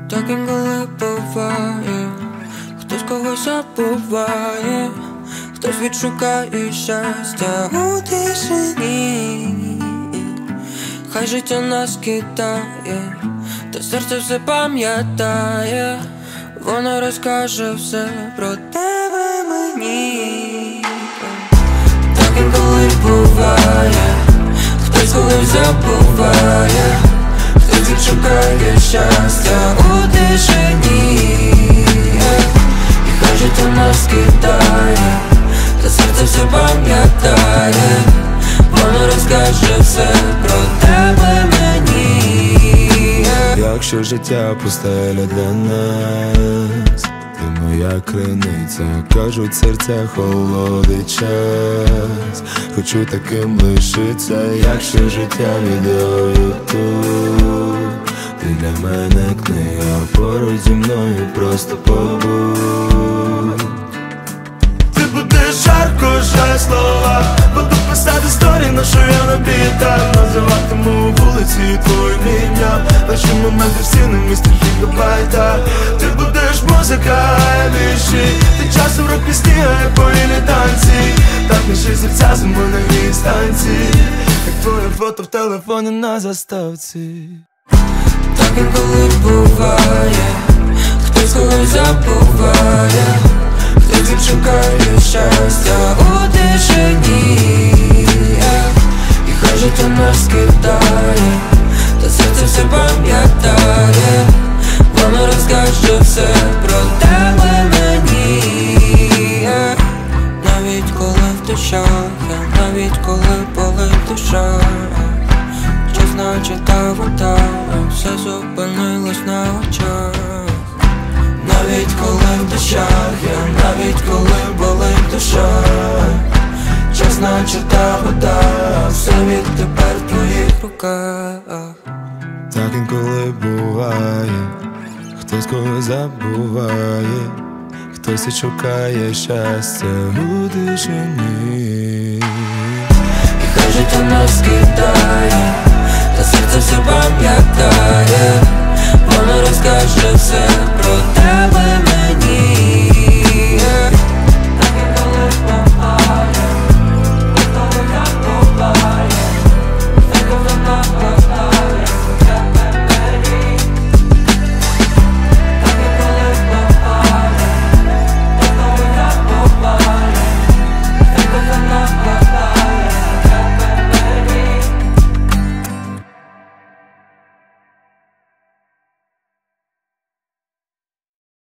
Так інколи буває, хтось когось забуває, хтось відшукає щастя у тишині. Хай життя нас кидає, та серце все пам'ятає, воно розкаже все про тебе мені. Так інколи буває, хтось колись забуває, хтось відшукає щастя у тишині. І хай життя нас кидає, та серце все пам'ятає, воно розкаже все про тебе мені. Якщо життя пустеля для нас, ти моя криниця, кажуть, серця холодить час. Хочу таким лишиться, якщо життя відео тут. Ти для мене книга, поруч зі мною просто побудь. Ти будеш жарко, жаль слова, буду писати історії, на що я набіта. Називатиму вулиці твоїм ім'ям, наші моменти всі на місці гігабайта. Ти будеш музика, вірші, ти часом рок пісні, а я повільні танці. Так наші серця зимою на грій станції, як твоє фото в телефоні на заставці. Так інколи буває, хтось когось забуває, хтось відшукає щастя у тишині. І хай життя нас кидає, та серце все пам'ятає, воно розкаже все про тебе мені. Навіть коли в душах, навіть коли болить душа, час наче вода, все зупинилось на очах. Навіть коли в душах, навіть коли болить душа, час наче вода, все відтепер в твоїх руках. Так інколи буває, хтось когось забуває, хтось відшукає щастя у тишині. І хай життя нас кидає, та серце все пам'ятає,